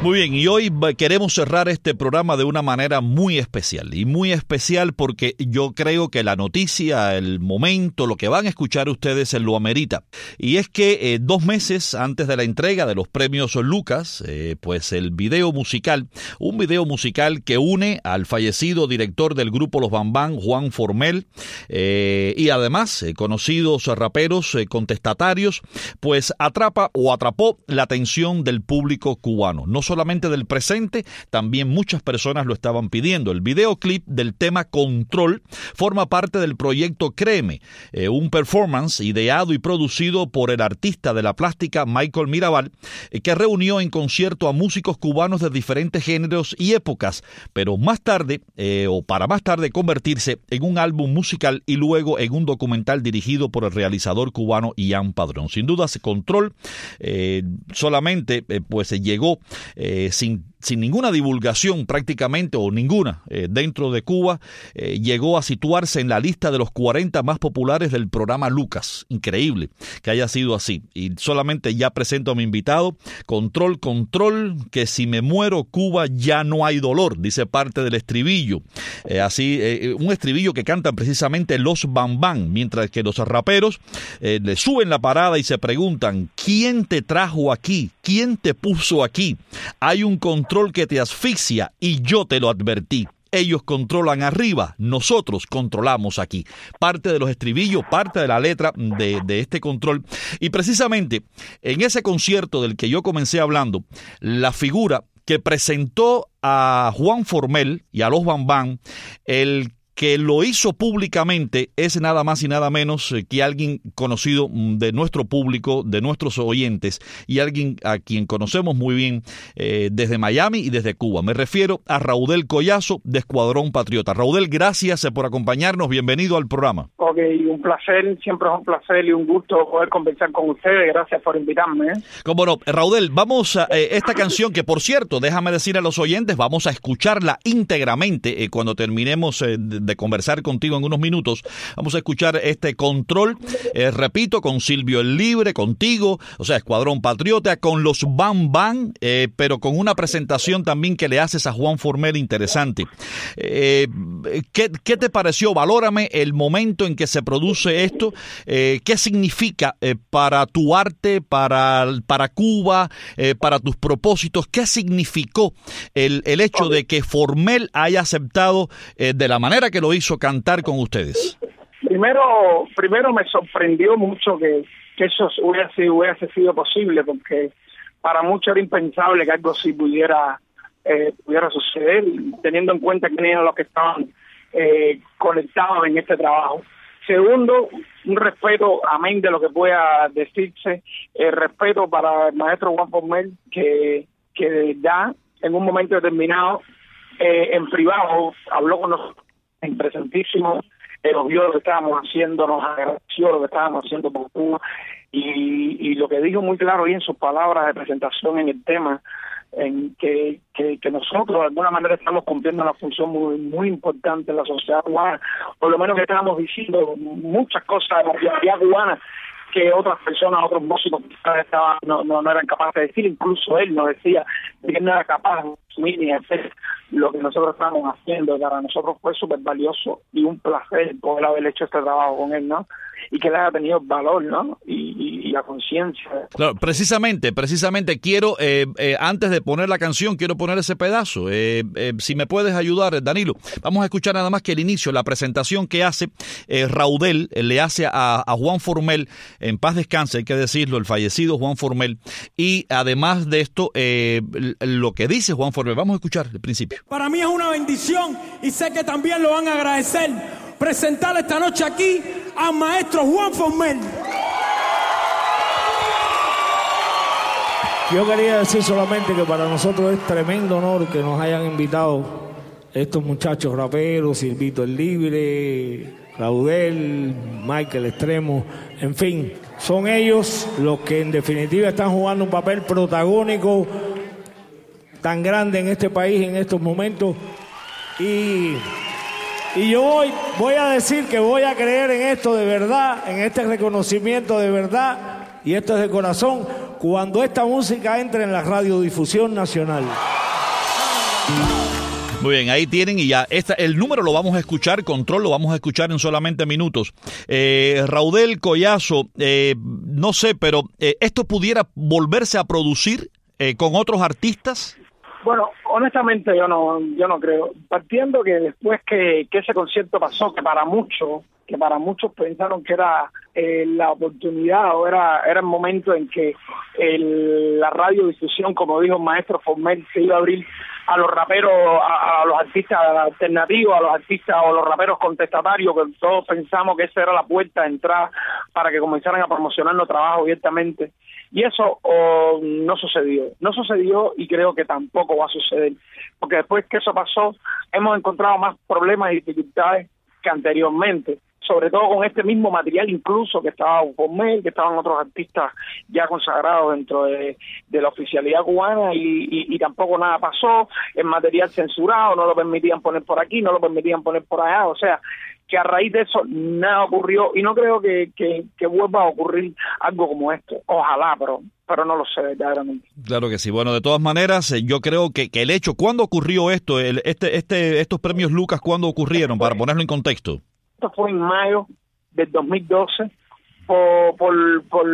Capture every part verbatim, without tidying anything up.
Muy bien, y hoy queremos cerrar este programa de una manera muy especial, y muy especial porque yo creo que la noticia, el momento, lo que van a escuchar ustedes lo amerita. Y es que eh, dos meses antes de la entrega de los premios Lucas, eh, pues el video musical, un video musical que une al fallecido director del grupo Los Bambán, Juan Formel, eh, y además eh, conocidos raperos eh, contestatarios, pues atrapa o atrapó la atención del público cubano. No solamente del presente, también muchas personas lo estaban pidiendo. El videoclip del tema Control forma parte del proyecto Créeme, eh, un performance ideado y producido por el artista de la plástica Michael Mirabal, eh, que reunió en concierto a músicos cubanos de diferentes géneros y épocas, pero más tarde, eh, o para más tarde convertirse en un álbum musical y luego en un documental dirigido por el realizador cubano Ian Padrón. Sin duda, Control eh, solamente eh, pues llegó Eh, sin, sin ninguna divulgación prácticamente o ninguna eh, dentro de Cuba, eh, llegó a situarse en la lista de los cuarenta más populares del programa Lucas. Increíble que haya sido así. Y solamente ya presento a mi invitado. Control, control, que si me muero Cuba ya no hay dolor, dice parte del estribillo. Eh, así, eh, un estribillo que cantan precisamente los Bambán, mientras que los raperos eh, le suben la parada y se preguntan: ¿quién te trajo aquí? ¿Quién te puso aquí? Hay un control que te asfixia y yo te lo advertí. Ellos controlan arriba, nosotros controlamos aquí. Parte de los estribillos, parte de la letra de, de este Control. Y precisamente en ese concierto del que yo comencé hablando, la figura que presentó a Juan Formel y a los Bambán, el que lo hizo públicamente, es nada más y nada menos que alguien conocido de nuestro público, de nuestros oyentes, y alguien a quien conocemos muy bien eh, desde Miami y desde Cuba. Me refiero a Raudel Collazo, de Escuadrón Patriota. Raudel, gracias por acompañarnos, bienvenido al programa. Ok, un placer, siempre es un placer y un gusto poder conversar con ustedes, gracias por invitarme. ¿eh? Cómo no, Raudel, vamos a eh, esta canción que, por cierto, déjame decir a los oyentes, vamos a escucharla íntegramente eh, cuando terminemos eh, de de conversar contigo en unos minutos. Vamos a escuchar este Control, eh, repito, con Silvio el Libre, contigo, o sea, Escuadrón Patriota, con los Bambán, eh, pero con una presentación también que le haces a Juan Formel interesante. Eh, ¿qué, ¿Qué te pareció? Valórame el momento en que se produce esto. Eh, ¿Qué significa eh, para tu arte, para, para Cuba, eh, para tus propósitos? ¿Qué significó el, el hecho de que Formel haya aceptado eh, de la manera que lo hizo cantar con ustedes? Primero, primero me sorprendió mucho que, que eso hubiese, hubiese sido posible, porque para muchos era impensable que algo así pudiera, eh, pudiera suceder, teniendo en cuenta quiénes eran los que estaban eh, conectados en este trabajo. Segundo, un respeto, amén de lo que pueda decirse, el respeto para el maestro Juan Formel, que, que de verdad, en un momento determinado, eh, en privado, habló con nosotros en presentísimo, eh, nos vio lo que estábamos haciendo, nos agradeció lo que estábamos haciendo por Cuba, y, y lo que dijo muy claro y en sus palabras de presentación en el tema, en que, que, que nosotros de alguna manera estamos cumpliendo una función muy muy importante en la sociedad cubana, por lo menos que estábamos diciendo muchas cosas de la realidad cubana que otras personas, otros músicos estaban, no, no, no eran capaces de decir. Incluso él nos decía que no era capaz de asumir ni hacer lo que nosotros estábamos haciendo. Para nosotros fue súper valioso y un placer poder haber hecho este trabajo con él, ¿no? Y que él haya tenido el valor, ¿no? Y, y, y la conciencia. Claro, precisamente, precisamente quiero, eh, eh, antes de poner la canción, quiero poner ese pedazo. Eh, eh, si me puedes ayudar, Danilo, vamos a escuchar nada más que el inicio, la presentación que hace eh, Raudel, eh, le hace a, a Juan Formel, en paz descanse, hay que decirlo, el fallecido Juan Formel, y además de esto, eh, lo que dice Juan Formel, vamos a escuchar el principio. Para mí es una bendición y sé que también lo van a agradecer presentar esta noche aquí al maestro Juan Formel. Yo quería decir solamente que para nosotros es tremendo honor que nos hayan invitado estos muchachos raperos, Silvito el Libre, Raudel, Michael Extremo, en fin, son ellos los que en definitiva están jugando un papel protagónico tan grande en este país en estos momentos. Y, y yo voy, voy a decir que voy a creer en esto de verdad, en este reconocimiento de verdad, y esto es de corazón, cuando esta música entre en la radiodifusión nacional. Muy bien, ahí tienen y ya esta, el número lo vamos a escuchar, Control lo vamos a escuchar en solamente minutos. Eh, Raudel Collazo, eh, no sé, pero eh, ¿esto pudiera volverse a producir eh, con otros artistas? Bueno, honestamente yo no yo no creo. Partiendo que después que, que ese concierto pasó, que para muchos, que para muchos pensaron que era eh, la oportunidad o era era el momento en que el, la radiodifusión, como dijo el maestro Formel, se iba a abrir a los raperos, a, a los artistas alternativos, a los artistas o los raperos contestatarios, que todos pensamos que esa era la puerta de entrada para que comenzaran a promocionar los trabajos abiertamente. Y eso oh, no sucedió, no sucedió y creo que tampoco va a suceder, porque después que eso pasó hemos encontrado más problemas y dificultades que anteriormente, sobre todo con este mismo material incluso que estaba con Mel, que estaban otros artistas ya consagrados dentro de, de la oficialidad cubana y, y, y tampoco nada pasó, el material censurado, no lo permitían poner por aquí, no lo permitían poner por allá, o sea, que a raíz de eso nada ocurrió y no creo que, que, que vuelva a ocurrir algo como esto, ojalá, pero pero no lo sé verdaderamente. Claro que sí. Bueno, de todas maneras, yo creo que, que el hecho, ¿cuándo ocurrió esto? El, este este estos premios Lucas, ¿cuándo ocurrieron? Para ponerlo en contexto. Esto fue en mayo del dos mil doce por por, por,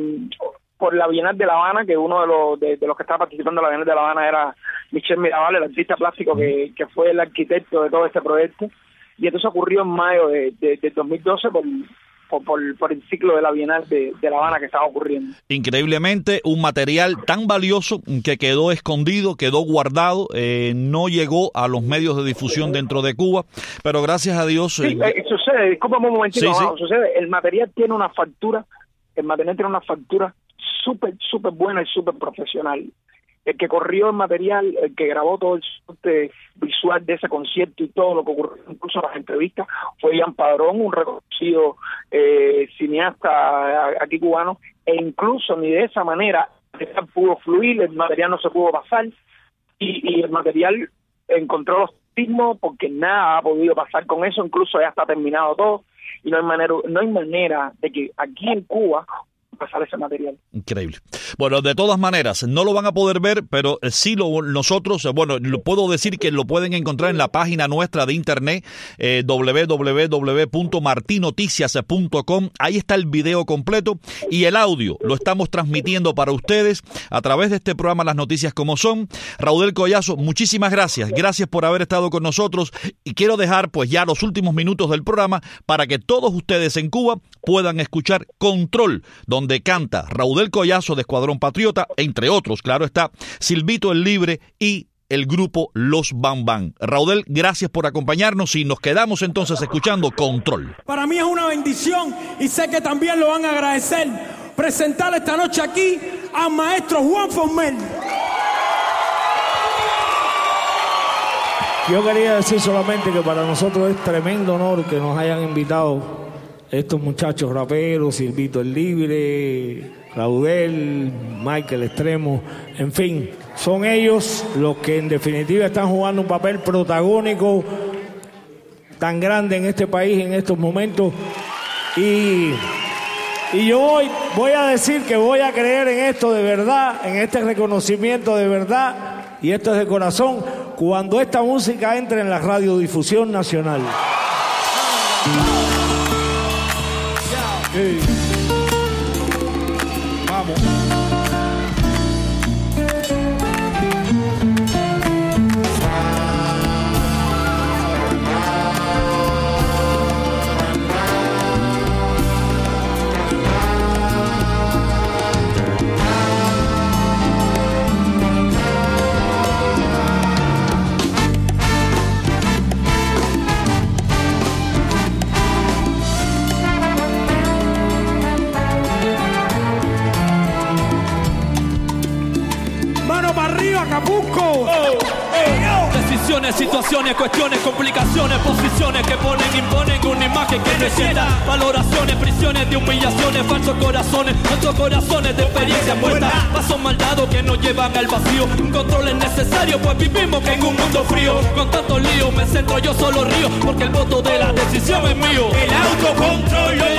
por la Bienal de La Habana, que uno de los de, de los que estaba participando en la Bienal de La Habana era Michel Mirabal, el artista plástico que, que fue el arquitecto de todo este proyecto. Y entonces ocurrió en mayo de, de, de dos mil doce por, por, por, por el ciclo de la Bienal de, de La Habana que estaba ocurriendo. Increíblemente, un material tan valioso que quedó escondido, quedó guardado, eh, no llegó a los medios de difusión dentro de Cuba, pero gracias a Dios... Sí, eh, sucede, discúlpame un momentito, sí, no, sí. sucede, el material tiene una factura, el material tiene una factura súper, súper buena y súper profesional. El que corrió el material, el que grabó todo el soporte visual de ese concierto y todo lo que ocurrió, incluso las entrevistas, fue Ian Padrón, un reconocido eh, cineasta aquí cubano, e incluso ni de esa manera el material pudo fluir, el material no se pudo pasar, y, y el material encontró los sismos porque nada ha podido pasar con eso, incluso ya está terminado todo, y no hay manera, no hay manera de que aquí en Cuba pasar ese material. Increíble. Bueno, de todas maneras, no lo van a poder ver, pero sí lo, nosotros, bueno, lo puedo decir que lo pueden encontrar en la página nuestra de internet, eh, doble u doble u doble u punto marti noticias punto com. Ahí está el video completo y el audio lo estamos transmitiendo para ustedes a través de este programa Las Noticias Como Son. Raudel Collazo, muchísimas gracias. Gracias por haber estado con nosotros y quiero dejar pues ya los últimos minutos del programa para que todos ustedes en Cuba puedan escuchar Control, donde donde canta Raudel Collazo de Escuadrón Patriota, entre otros, claro está, Silvito el Libre y el grupo Los Bambán. Raudel, gracias por acompañarnos y nos quedamos entonces escuchando Control. Para mí es una bendición y sé que también lo van a agradecer presentar esta noche aquí al maestro Juan Formel. Yo quería decir solamente que para nosotros es tremendo honor que nos hayan invitado estos muchachos raperos, Silvito el Libre, Raudel, Michael Extremo, en fin, son ellos los que en definitiva están jugando un papel protagónico tan grande en este país en estos momentos. Y, y yo voy, voy a decir que voy a creer en esto de verdad, en este reconocimiento de verdad, y esto es de corazón, cuando esta música entre en la radiodifusión nacional. Hey. Vamos. Acapulco. Oh, oh. Decisiones, situaciones, cuestiones, complicaciones, posiciones que ponen, imponen una imagen que no es cierta. Valoraciones, prisiones de humillaciones, falsos corazones, falsos corazones de experiencia muerta. Pasos maldados que nos llevan al vacío. Un control es necesario, pues vivimos en un mundo frío. Con tantos líos me centro, yo solo río, porque el voto de la decisión es mío. El autocontrol lo manejo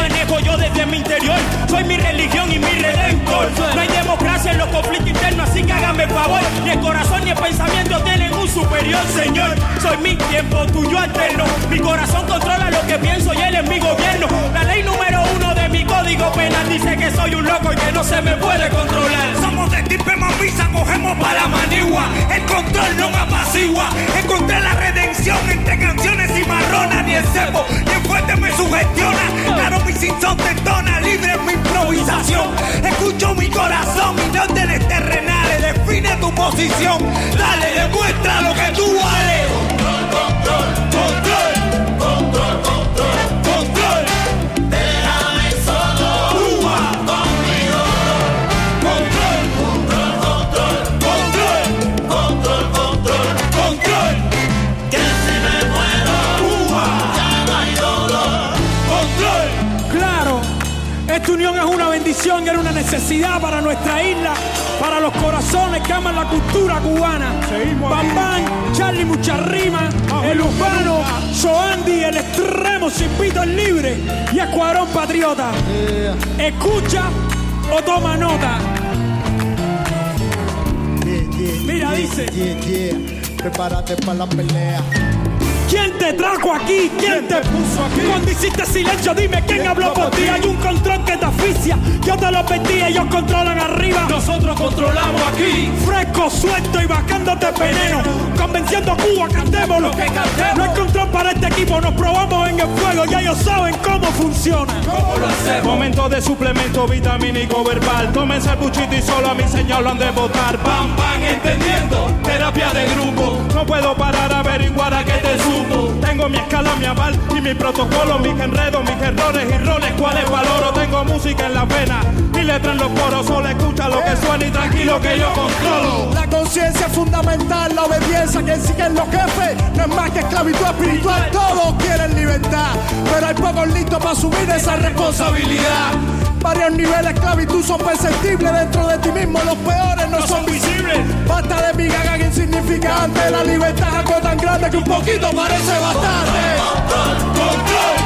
yo desde mi interior soy mi religión y mi redentor. No hay democracia en los conflictos internos, así que hágame favor. Ni el corazón ni el pensamiento tienen un superior, Señor. Soy mi tiempo, tuyo alterno. Mi corazón controla lo que pienso y él es mi gobierno. La ley número uno de mi código penal dice que soy un loco y que no se me puede controlar. Somos de tipe mamisa, cogemos para la manigua. El control no me apacigua. Encontré la redención entre canciones y marronas. Ni el cepo, ni el fuerte me sugestiona. Claro, mi sinsón te entona, libre en mi improvisación. Escucho mi corazón y órdenes terrenales. Define tu posición, dale, demuestra lo que tú vales. Control, control, control, control, control. Déjame solo, Cuba, conmigo. Control, control, control, control, control, control. Que si me muero, Cuba, ya no hay dolor. Control. Claro, esta unión es una bendición y era una necesidad para nuestra isla, para los corazones que aman la cultura cubana. Bam Bam, Charlie Mucha Rima, el urbano, Soandi, el extremo, Silvito el libre y Escuadrón Patriota. Escucha o toma nota. Mira, dice. Prepárate para la pelea. ¿Quién te trajo aquí? ¿Quién te puso aquí? Cuando hiciste silencio, dime quién habló por ti. Hay un control que te asfixia. Yo te lo pedí, ellos controlan arriba. Nosotros controlamos aquí. Fresco, suelto y bajándote veneno. Convenciendo a Cuba, cantemos lo que cantemos. No hay control para este equipo, nos probamos en el fuego. Ya ellos saben cómo funciona. ¿Cómo lo hacemos? Momento de suplemento vitamínico verbal. Tómense el buchito y solo a mi señal lo han de votar. Bam Bam entendiendo, terapia de grupo. No puedo parar a averiguar a qué te supo. Tengo mi escala, mi aval y mi protocolo. Mis enredos, mis errores y roles, cuáles valoro. Tengo música en la vena y letra en los poros. Solo escucha lo que suena y tranquilo que yo controlo. La conciencia es fundamental, la obediencia que siguen los jefes no es más que esclavitud espiritual. Todos quieren libertad, pero hay pocos listos para asumir esa responsabilidad. Varios niveles de esclavitud son perceptibles dentro de ti mismo, los peores no, no son visibles. Basta de mi gaga insignificante, la libertad es algo tan grande que un poquito parece bastante. Control, control.